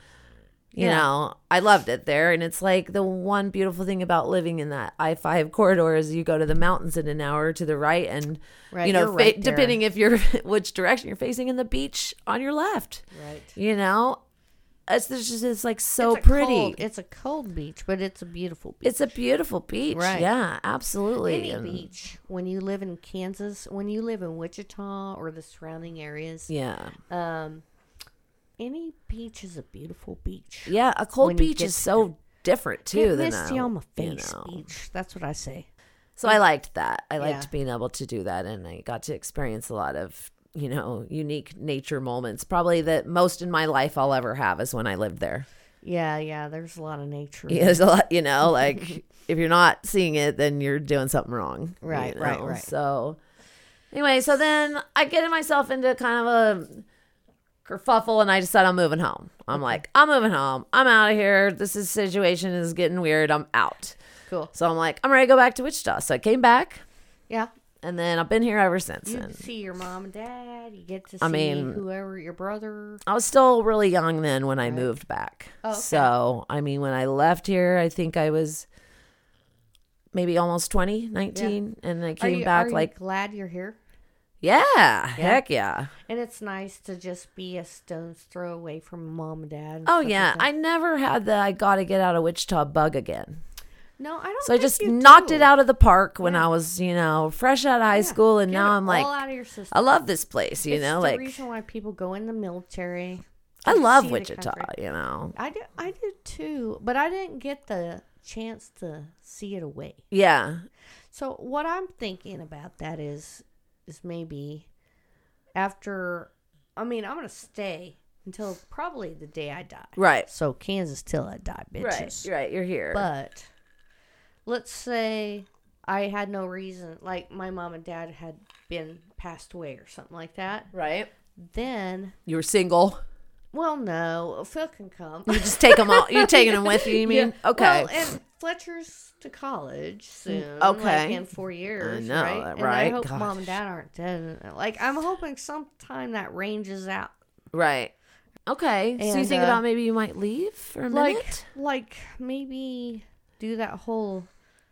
B: I loved it there. And it's the one beautiful thing about living in that I-5 corridor is you go to the mountains in an hour to the right, and
A: Right, you're right there.
B: depending if you're which direction you're facing, in the beach on your left.
A: Right.
B: It's so
A: It's a
B: pretty.
A: cold- it's a cold beach, but it's a beautiful beach.
B: It's a beautiful beach.
A: Right.
B: Yeah, absolutely.
A: Any
B: And-
A: beach. When you live in Kansas, when you live in Wichita or the surrounding areas,
B: Yeah.
A: any beach is a beautiful beach.
B: Yeah, a cold
A: When you
B: beach
A: get
B: is so different too
A: Get
B: than
A: misty on my
B: you
A: face
B: know.
A: beach. That's what I say.
B: So I liked that. I liked
A: Yeah.
B: being able to do that, and I got to experience a lot of unique nature moments. Probably the most in my life I'll ever have is when I lived there.
A: Yeah. There's a lot of nature.
B: Yeah, there's a lot, like if you're not seeing it, then you're doing something wrong.
A: Right.
B: So anyway, so then I get myself into kind of a kerfuffle, and I decide I'm moving home. I'm like, I'm moving home. I'm out of here. Situation is getting weird. I'm out.
A: Cool.
B: So I'm like, I'm ready to go back to Wichita. So I came back.
A: Yeah.
B: And then I've been here ever since.
A: You
B: And
A: see your mom and dad. You get to see whoever, your brother.
B: I was still really young then when I moved back.
A: Oh, okay.
B: So, when I left here, I think I was maybe almost 20, 19. And I came back
A: are you glad you're here?
B: Yeah, heck yeah.
A: And it's nice to just be a stone's throw away from mom and dad. And
B: Oh,
A: stuff
B: yeah.
A: like that.
B: I never had the I got to get out of Wichita bug again.
A: No, I don't
B: So I
A: think
B: just
A: you
B: knocked
A: do.
B: it out of the park when I was, fresh out of high school. And
A: Get
B: now
A: it
B: I'm like,
A: all out of your system.
B: I love this place,
A: It's the
B: like,
A: reason why people go in the military.
B: I
A: to
B: love
A: see the
B: Wichita,
A: country. I did too, but I didn't get the chance to see it away.
B: Yeah.
A: So what I'm thinking about that is maybe after, I'm going to stay until probably the day I die.
B: Right.
A: So Kansas till I die, bitches.
B: Right. You're here.
A: But let's say I had no reason, like my mom and dad had been passed away or something like that.
B: Right.
A: Then,
B: You were single.
A: well, no, Phil can come.
B: You just take them all. You're taking them with you, you mean?
A: Yeah.
B: Okay.
A: Well, and Fletcher's to college soon.
B: Okay.
A: Like in 4 years.
B: I know,
A: right? And I
B: right?
A: hope
B: Gosh.
A: mom and dad aren't dead. Like, I'm hoping sometime that ranges out.
B: Right. Okay. So you
A: And,
B: think about maybe you might leave for a minute?
A: Like maybe do that whole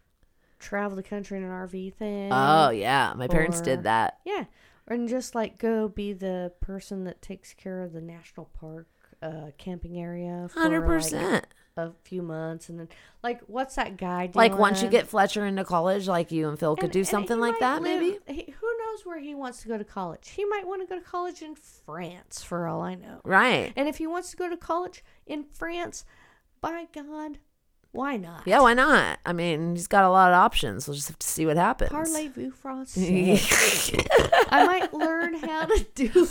A: travel the country in an RV thing.
B: Oh, yeah. My parents
A: Or-
B: did that.
A: Yeah. And just like go be the person that takes care of the national park camping area for
B: 100%.
A: like a few months. And then, like, what's that guy doing?
B: Like once you get Fletcher into college, like you and Phil could do
A: And
B: something
A: he
B: like
A: might
B: that, maybe?
A: who knows where he wants to go to college? He might want to go to college in France, for all I know.
B: Right.
A: And if he wants to go to college in France, by God, why not?
B: Yeah, why not? I mean, he's got a lot of options. We'll just have to see what happens.
A: Parlez-vous français? I might learn how to do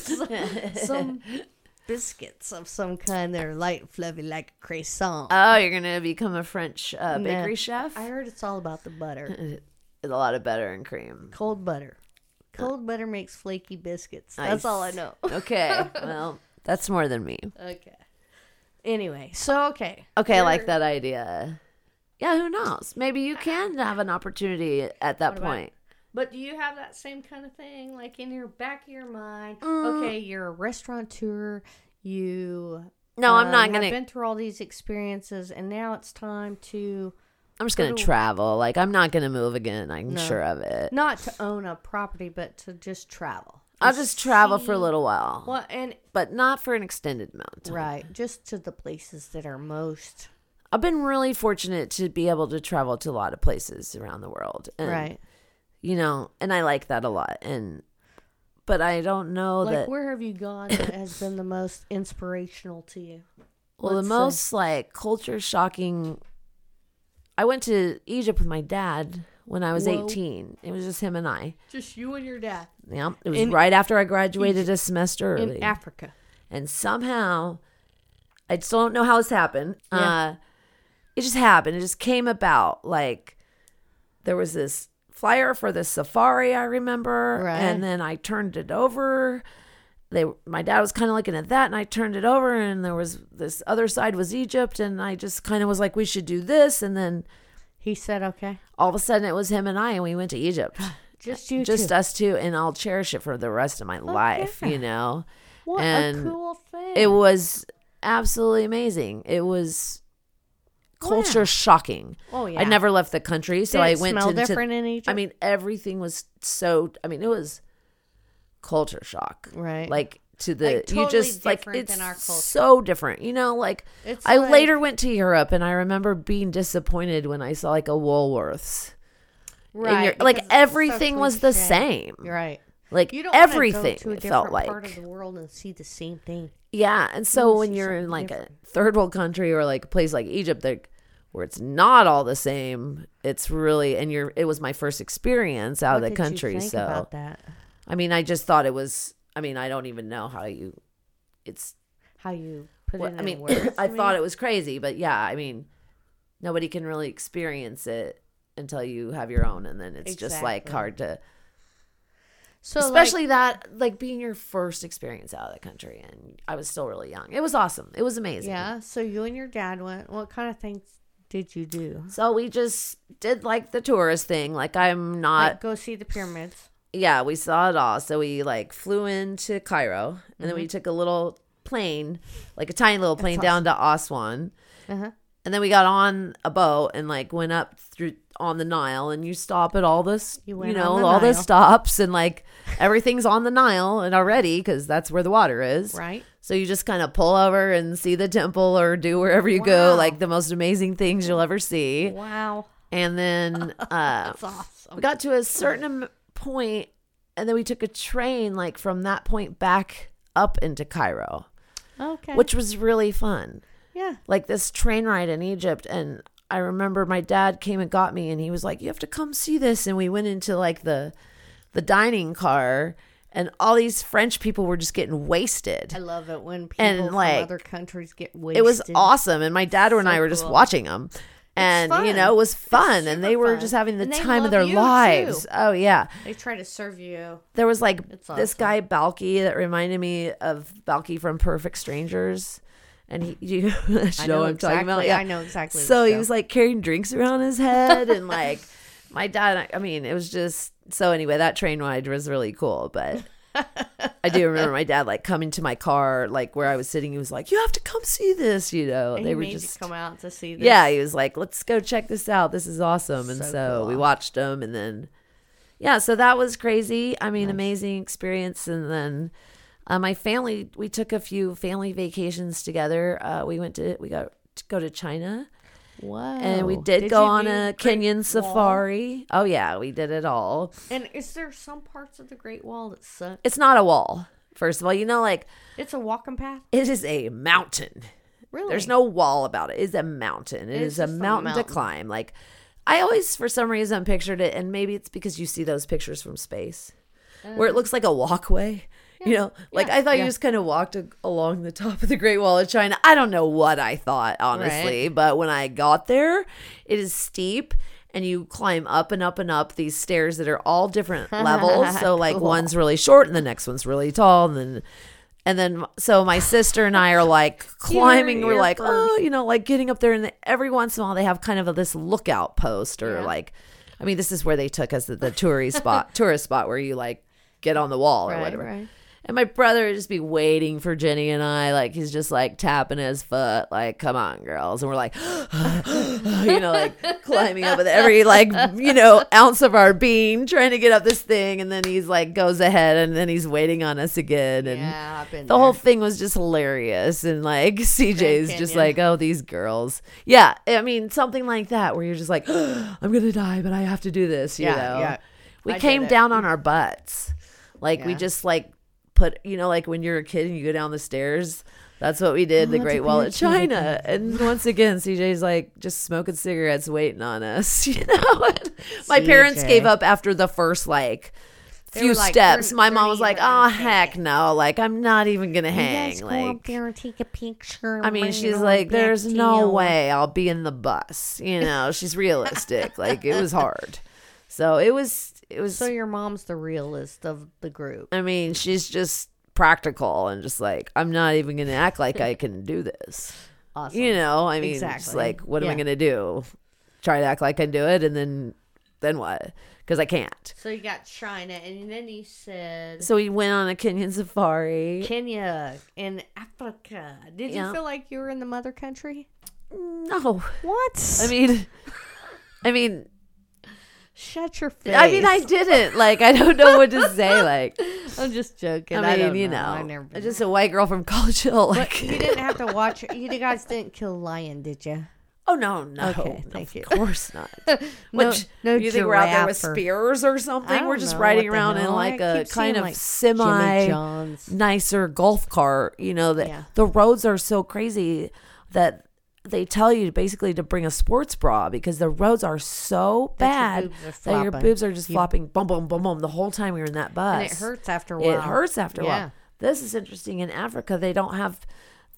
A: some biscuits of some kind that are light and fluffy like a croissant.
B: Oh, you're going to become a French bakery chef?
A: I heard it's all about the butter.
B: It's a lot of butter and cream.
A: Cold butter. Cold butter makes flaky biscuits. That's all I know.
B: Okay. Well, that's more than me.
A: Okay. Anyway, so okay.
B: Okay, I like that idea. Yeah, who knows? Maybe you can have an opportunity at that point.
A: But do you have that same kind of thing, like in your back of your mind?
B: Mm.
A: Okay, you're a restaurateur. You
B: No, I'm not
A: have
B: going to.
A: been through all these experiences, and now it's time to
B: I'm just going to travel. Like, I'm not going to move again. I'm
A: No.
B: sure of it.
A: not to own a property, but to just travel.
B: I'll just travel for a
A: see-
B: little while.
A: Well, and
B: But not for an extended amount of time.
A: right, just to the places that are most
B: I've been really fortunate to be able to travel to a lot of places around the world. And,
A: right.
B: And I like that a lot. But I don't know
A: Like,
B: that.
A: where have you gone that has been the most inspirational to you?
B: Well, the
A: Let's say.
B: most like culture shocking. I went to Egypt with my dad when I was
A: Whoa.
B: 18. It was just him and I.
A: Just you and your dad
B: Yeah, it was
A: In
B: right after I graduated a semester early.
A: in Africa.
B: And somehow, I still don't know how this happened.
A: Yeah.
B: It just happened. It just came about. Like, there was this flyer for the safari, I remember.
A: Right.
B: And then I turned it over. My dad was kind of looking at that, and I turned it over, and there was this other side was Egypt, and I just kind of was like, we should do this. And then
A: He said, okay.
B: all of a sudden, it was him and I, and we went to Egypt.
A: Just you
B: Just
A: two.
B: us two, and I'll cherish it for the rest of my life,
A: yeah. What
B: and
A: a cool thing.
B: It was absolutely amazing. It was culture
A: Wow.
B: shocking.
A: Oh, yeah.
B: I never left the country, so
A: Did
B: I
A: it
B: went
A: smell
B: to
A: different in Egypt?
B: I mean, everything was so. I mean, it was culture shock,
A: Right.
B: Like to the
A: Like,
B: you
A: totally
B: just like
A: different
B: it's
A: than our culture.
B: so different. Like
A: It's
B: I
A: like-
B: later went to Europe, and I remember being disappointed when I saw like a Woolworths.
A: right.
B: Like
A: because it's so
B: everything was the
A: cliche.
B: same.
A: You're right.
B: Like
A: You don't wanna
B: everything
A: go to a
B: it felt
A: different
B: like.
A: part of the world and see the same thing.
B: Yeah, and so
A: wanna
B: when
A: see
B: you're in
A: something
B: like
A: different.
B: a third world country or like a place like Egypt, where it's not all the same, it's really it was my first experience out
A: What
B: of the
A: did
B: country.
A: you think
B: So
A: about that?
B: I mean, I just thought it was. I mean, I don't even know how it's
A: How you Put it
B: I
A: in
B: mean,
A: words,
B: I
A: you
B: thought
A: mean?
B: it was crazy, but yeah, I mean, nobody can really experience it until you have your own, and then it's just like
A: Exactly.
B: hard to,
A: So
B: especially that like being your first experience out of the country, and I was still really young. It was awesome. It was amazing.
A: yeah. So you and your dad went. What kind of things did you do?
B: So we just did like the tourist thing. Like I'm not.
A: Like, go see the pyramids.
B: Yeah, we saw it all. So we like flew into Cairo, and then we took a little plane, like a tiny little plane, down to Aswan.
A: Uh-huh.
B: And then we got on a boat and like went up through on the Nile, and you stop at all this,
A: You
B: you
A: went
B: know,
A: on the
B: all the
A: Nile.
B: stops, and like everything's on the Nile and already, because that's where the water is.
A: Right.
B: So you just kind of pull over and see the temple or do wherever you go,
A: Wow.
B: like the most amazing things you'll ever see.
A: Wow.
B: And then
A: That's awesome.
B: we got to a certain point, and then we took a train like from that point back up into Cairo,
A: Okay.
B: which was really fun.
A: Yeah.
B: Like this train ride in Egypt. And I remember my dad came and got me, and he was like, you have to come see this. And we went into like the dining car, and all these French people were just getting wasted.
A: I love it when people
B: And,
A: from
B: like,
A: other countries get wasted.
B: It was awesome. And my dad and
A: So
B: I were just
A: cool.
B: watching them. And, you
A: fun.
B: know, it was fun. And
A: super
B: they were
A: fun.
B: just having the
A: And they
B: time
A: love
B: of their
A: you,
B: lives.
A: too.
B: Oh, yeah.
A: They try to serve you.
B: There was like
A: It's
B: this
A: awesome.
B: guy, Balky, that reminded me of Balky from Perfect Strangers. And he, you know that show I'm talking about? Yeah.
A: I know exactly.
B: So
A: the
B: he
A: show.
B: was like carrying drinks around his head, and like my dad, I mean, it was just, so anyway, that train ride was really cool. But I do remember my dad like coming to my car, like where I was sitting. He was like, you have to come see this, you know.
A: And
B: They
A: he
B: were
A: made
B: just,
A: you come out to see this.
B: yeah, he was like, let's go check this out. This is awesome. And
A: So
B: so
A: cool.
B: we watched them, and then, yeah, so that was crazy. I mean, amazing experience. And then my family, we took a few family vacations together. We got to go to China.
A: Wow.
B: And we did go
A: you
B: on
A: do
B: a
A: the Great
B: Kenyan
A: Wall?
B: safari. Oh, yeah, we did it all.
A: And is there some parts of the Great Wall that suck?
B: It's not a wall, first of all. You know, like,
A: It's a walking path.
B: it is a mountain.
A: Really?
B: There's no wall about it. It's a mountain. It
A: It's
B: is a
A: just a
B: mountain to
A: mountain.
B: climb. Like, I always, for some reason, pictured it, and maybe it's because you see those pictures from space, where it looks like a walkway. You know, like
A: Yeah,
B: I thought
A: yeah.
B: you just kind of walked along the top of the Great Wall of China. I don't know what I thought, honestly, but when I got there, it is steep, and you climb up and up and up these stairs that are all different levels. So like
A: Cool.
B: one's really short, and the next one's really tall, and then so my sister and I are like climbing. We're
A: you're
B: like,
A: first.
B: oh, you know, like getting up there, and every once in a while they have kind of this lookout post, or
A: Yeah.
B: like, I mean, this is where they took us to the tourist spot where you like get on the wall or
A: Right,
B: whatever.
A: right.
B: And my brother would just be waiting for Jenny and I, like he's just like tapping his foot, like, come on, girls. And we're like, you know, like climbing up with every like, you know, ounce of our being, trying to get up this thing. And then he's like goes ahead, and then he's waiting on us again. And
A: Yeah, I've been
B: the
A: there.
B: whole thing was just hilarious. And like CJ's just
A: Canyon.
B: like, oh, these girls. Yeah. I mean, something like that where you're just like, I'm going to die, but I have to do this, you know?
A: Yeah.
B: We
A: I did
B: came
A: it.
B: down on our butts. Like we
A: Yeah.
B: just like put, you know, like when you're a kid and you go down the stairs. That's what we did, the
A: that's a
B: Great Wall of
A: good
B: China. And once again, CJ's like just smoking cigarettes waiting on us, you know? And my parents
A: CJ.
B: gave up after the first like
A: They
B: few
A: were like,
B: steps.
A: "We're-
B: My
A: we're
B: mom
A: not
B: was like,
A: even
B: oh,
A: gonna
B: heck
A: take
B: no. Like, I'm not even going to
A: You
B: hang.
A: guys go
B: Like,
A: up there and take a picture.
B: I mean,
A: bring
B: she's
A: it on
B: like,
A: back
B: there's
A: to
B: no
A: you."
B: way I'll be in the bus. You know, she's realistic. Like, it was hard. So it was,
A: So your mom's the realist of the group.
B: I mean, she's just practical and just like, I'm not even going to act like I can do this.
A: Awesome.
B: You know, I mean, just
A: Exactly.
B: like, what am I
A: Yeah.
B: going to do? Try to act like I can do it, and then what? Because I can't.
A: So you got China, and then you said
B: So we went on a Kenyan safari.
A: Kenya and Africa. Did
B: Yeah.
A: you feel like you were in the mother country?
B: No,
A: What?
B: I mean,
A: shut your face.
B: I didn't. Like, I don't know what to say. Like,
A: I'm just joking.
B: I mean,
A: don't
B: you
A: know.
B: know,
A: I've never been.
B: just a white girl from College Hill.
A: But
B: Like,
A: you didn't have to watch. You guys didn't kill a lion, did you?
B: oh no,
A: Okay, thank you.
B: Of course not.
A: No,
B: Which,
A: no
B: you think we're out there with
A: giraffe or-
B: spears or
A: I
B: something?
A: don't
B: We're just
A: know
B: riding
A: what the
B: around in
A: hell.
B: like
A: I
B: a
A: keep
B: kind
A: seeing,
B: of
A: like,
B: semi
A: Jimmy John's.
B: nicer golf cart. You know that
A: Yeah.
B: the roads are so crazy that they tell you basically to bring a sports bra because the roads are so
A: That your
B: bad
A: boobs are
B: that your
A: flopping.
B: boobs are just flopping, boom, boom, boom, boom, the whole time you're in that bus.
A: And it hurts after a while.
B: It hurts after a
A: Yeah.
B: while. This is interesting. In Africa, they don't have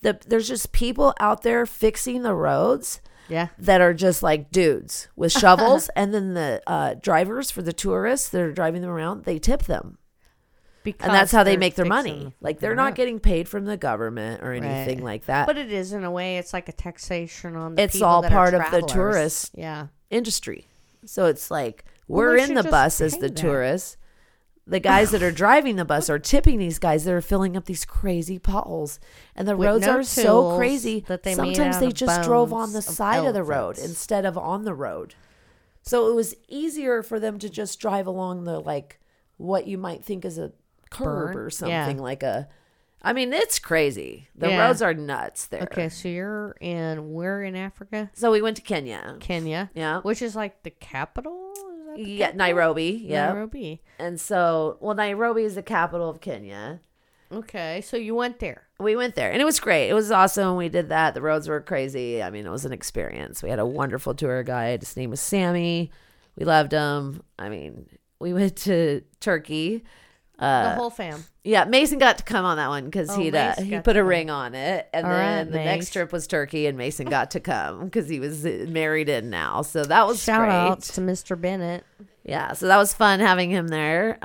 B: there's just people out there fixing the roads
A: Yeah.
B: that are just like dudes with shovels. And then the drivers for the tourists that are driving them around, they tip them.
A: Because
B: And that's how they
A: they're
B: make their
A: fixing
B: money.
A: the
B: Like, they're
A: fucking
B: not
A: road.
B: getting paid from the government or anything
A: Right.
B: like that.
A: But it is, in a way, it's like a taxation on the
B: It's
A: people
B: all
A: that are
B: part of the
A: travelers.
B: tourist
A: Yeah.
B: industry. So it's like,
A: Well,
B: we're
A: they
B: in
A: should
B: the
A: just
B: bus as
A: pay
B: the
A: that.
B: tourists. The guys that are driving the bus are tipping these guys that are filling up these crazy potholes. And the
A: With
B: roads
A: no
B: are so
A: tools
B: crazy
A: that they made
B: sometimes
A: out
B: they
A: of
B: just drove on the
A: bones of
B: side of the road
A: elephants.
B: instead of on the road. So it was easier for them to just drive along the, like, what you might think is a curb
A: Burn?
B: or
A: Yeah.
B: something like a. I mean, it's crazy. The
A: Yeah.
B: roads are nuts there.
A: Okay, so we're in Africa,
B: So we went to Kenya.
A: Kenya.
B: Yeah.
A: Which is like the capital? Is that the
B: Yeah,
A: capital?
B: Nairobi. Yeah.
A: Nairobi.
B: And so, well, Nairobi is the capital of Kenya.
A: Okay, so you went there.
B: We went there and it was great. It was awesome. We did that. The roads were crazy. I mean, it was an experience. We had a wonderful tour guide. His name was Sammy. We loved him. I mean, we went to Turkey.
A: The whole fam.
B: Yeah, Mason got to come on that one because
A: Oh,
B: he
A: Mason
B: he
A: got
B: put
A: to
B: a
A: come.
B: ring on it, and
A: All
B: then
A: right,
B: the next
A: Mace.
B: trip was Turkey, and Mason got to come because he was married in now. So that was
A: Shout
B: great.
A: outs to Mr. Bennett.
B: Yeah, so that was fun having him there.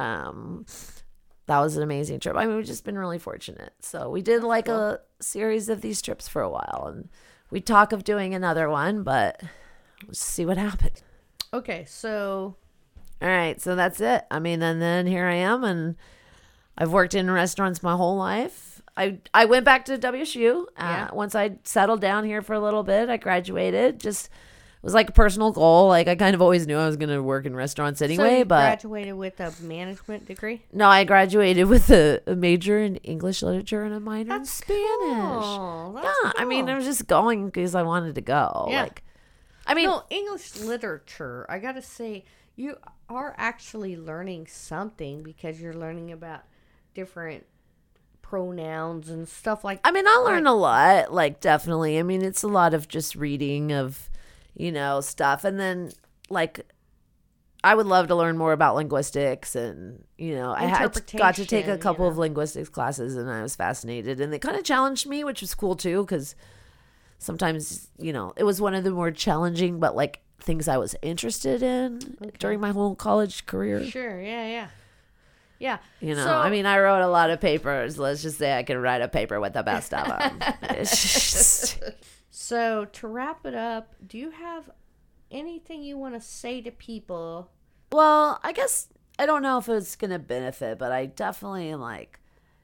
B: That was an amazing trip. I mean, we've just been really fortunate. So we did like a series of these trips for a while, and we talk of doing another one, but we'll see what happens.
A: Okay, so
B: All right, so that's it. I mean, and then here I am, and I've worked in restaurants my whole life. I went back to WSU
A: Yeah.
B: once I settled down here for a little bit. I graduated. Just it was like a personal goal. Like I kind of always knew I was going to work in restaurants anyway.
A: you
B: But
A: graduated with a management degree?
B: no, I graduated with a major in English literature and a minor in
A: That's
B: Spanish.
A: cool. That's
B: Yeah, I mean,
A: cool.
B: I was just going because I wanted to go.
A: Yeah.
B: Like, I mean,
A: No, English literature. I got to say, you are actually learning something because you're learning about different pronouns and stuff like
B: I mean, I learned a lot, like, definitely. I mean, it's a lot of just reading of, stuff. And then, like, I would love to learn more about linguistics. And, I got to take a
A: Interpretation,
B: couple of linguistics classes and I was fascinated. And they kind of challenged me, which was cool, too, because sometimes, it was one of the more challenging, but, like, things I was interested in during my whole college career.
A: Sure, yeah. Yeah. So-
B: I mean, I wrote a lot of papers. Let's just say I can write a paper with the best of them.
A: So, to wrap it up, do you have anything you want to say to people?
B: Well, I guess I don't know if it's going to benefit, but I definitely am like,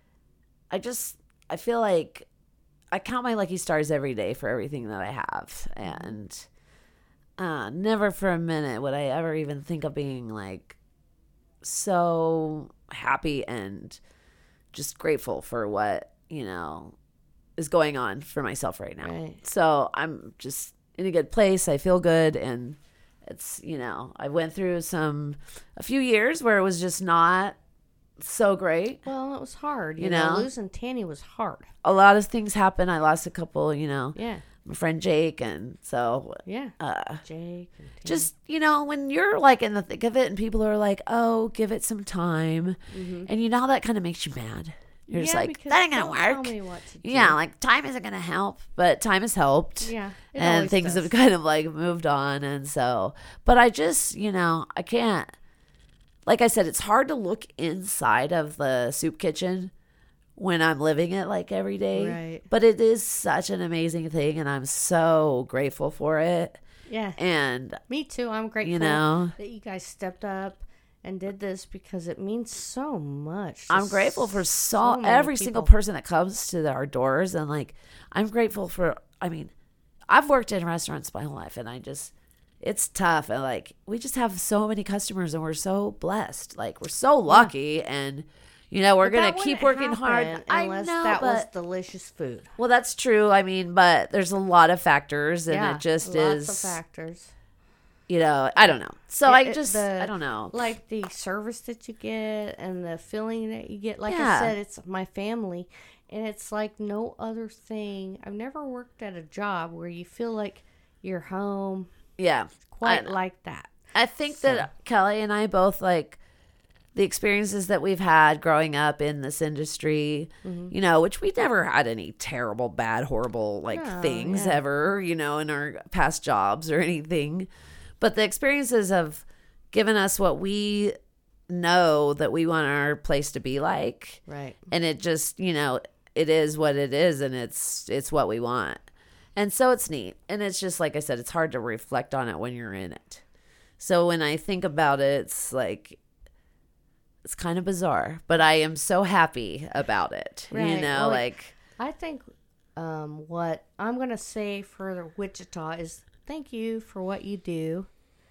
B: I feel like I count my lucky stars every day for everything that I have. And never for a minute would I ever even think of being like so happy and just grateful for what, is going on for myself right now.
A: Right.
B: So I'm just in a good place. I feel good. And it's, I went through a few years where it was just not so great.
A: Well, it was hard.
B: You know?
A: Losing Tanny was hard.
B: A lot of things happened. I lost a couple,
A: Yeah.
B: my friend Jake. And so,
A: Yeah. Jake and Tanny.
B: just, when you're like in the thick of it and people are like, oh, give it some time. And how that kind of makes you mad. You're just like,
A: because
B: that ain't going
A: don't
B: to
A: tell
B: work.
A: me what to do.
B: Yeah, like time isn't going to help, but time has helped.
A: Yeah. It
B: And
A: always
B: things
A: does.
B: have kind of like moved on. And so, but I just, I can't, like I said, it's hard to look inside of the soup kitchen when I'm living it like every day.
A: Right.
B: But it is such an amazing thing. And I'm so grateful for it.
A: Yeah.
B: And,
A: Me too. I'm grateful that you guys stepped up and did this because it means so much. to
B: I'm grateful for
A: so many
B: every single
A: people.
B: person that comes to our doors. And like, I'm grateful for, I've worked in restaurants my whole life and it's tough. And like, we just have so many customers and we're so blessed. Like, we're so lucky and, we're
A: But
B: going
A: that
B: to keep
A: wouldn't
B: working hard.
A: happen
B: I
A: unless
B: know,
A: that was
B: but,
A: delicious food.
B: well, that's true. But there's a lot of factors and
A: Yeah,
B: it just
A: lots
B: is,
A: of factors.
B: I don't know. So I don't know.
A: Like the service that you get and the feeling that you get. Like
B: Yeah.
A: I said, it's my family. And it's like no other thing. I've never worked at a job where you feel like you're home
B: Yeah.
A: quite like that.
B: I think that Kelly and I both like the experiences that we've had growing up in this industry, you know, which we never had any terrible, bad, horrible things ever, you know, in our past jobs or anything. But the experiences have given us what we know that we want our place to be like.
A: Right.
B: And it just, you know, it is what it is, and it's what we want. And so it's neat. And it's just, like I said, it's hard to reflect on it when you're in it. So when I think about it, it's like, it's kind of bizarre, but I am so happy about it.
A: Right.
B: You know,
A: well, I think what I'm going to say for Wichita is thank you for what you do,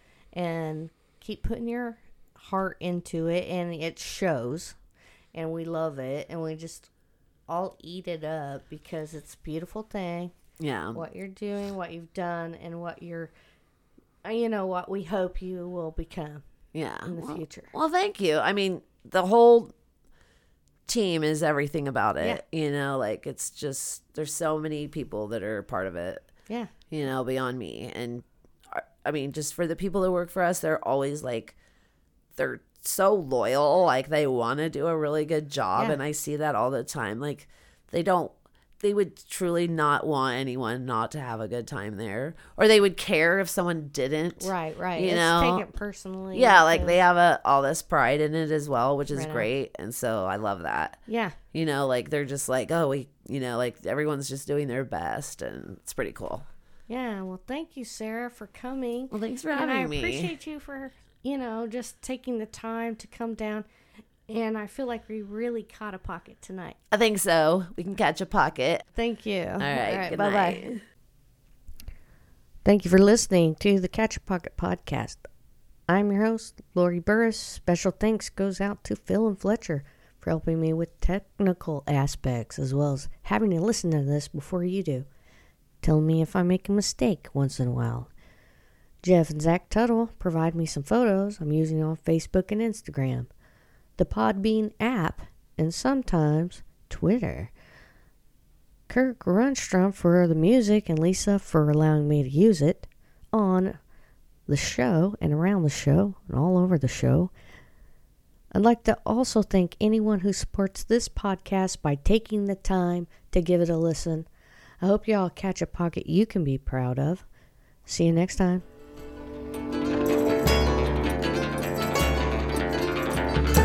A: and keep putting your heart into it, and it shows, and we love it, and we just all eat it up because it's a beautiful thing.
B: Yeah.
A: What you're doing, what you've done, and what you're, you know, what we hope you will become.
B: Yeah.
A: In the future.
B: Well, thank you. I mean, the whole team is everything about it.
A: Yeah.
B: You know, like, it's just, there's so many people that are part of it.
A: Yeah.
B: You know, beyond me. And I mean, just for the people that work for us, they're always like, they're so loyal. Like, they want to do a really good job.
A: Yeah.
B: And I see that all the time. Like, they would truly not want anyone not to have a good time there, or they would care if someone didn't.
A: Right.
B: You
A: It's
B: know,
A: take it personally.
B: yeah, like they have all this pride in it as well, which is
A: Right on.
B: great, and so I love that.
A: Yeah.
B: You know, like, they're just like, oh, we, you know, like, everyone's just doing their best, and it's pretty cool.
A: Yeah. Well, thank you, Sarah, for coming.
B: Well, thanks for
A: And
B: having
A: I
B: me.
A: appreciate you for, you know, just taking the time to come down. And I feel like we really caught a pocket tonight.
B: I think so. We can catch a pocket.
A: Thank you.
B: All right. Good
A: Bye-bye.
B: night.
A: Thank you for listening to the Catch a Pocket podcast. I'm your host, Lori Burris. Special thanks goes out to Phil and Fletcher for helping me with technical aspects, as well as having to listen to this before you do. Telling me if I make a mistake once in a while. Jeff and Zach Tuttle provide me some photos I'm using on Facebook and Instagram, the Podbean app, and sometimes Twitter. Kirk Runstrom for the music, and Lisa for allowing me to use it on the show and around the show and all over the show. I'd like to also thank anyone who supports this podcast by taking the time to give it a listen. I hope y'all catch a pocket you can be proud of. See you next time.